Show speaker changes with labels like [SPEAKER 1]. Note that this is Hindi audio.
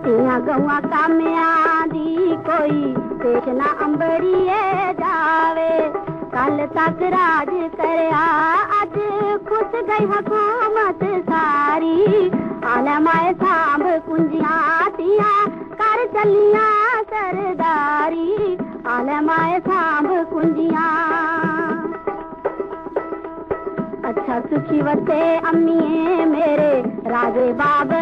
[SPEAKER 1] तिया गौआ कामिया दी कोई पेश ना अंबड़िए जावे। कल तक राज करया अज खुश गई हुकूमत सारी। आलमाए सांभ कुंजियां तिया कर चलिया सरदारी। आलमाए सांभ कुंजियां अच्छा सुखी वते अम्मीए मेरे राजे बाबर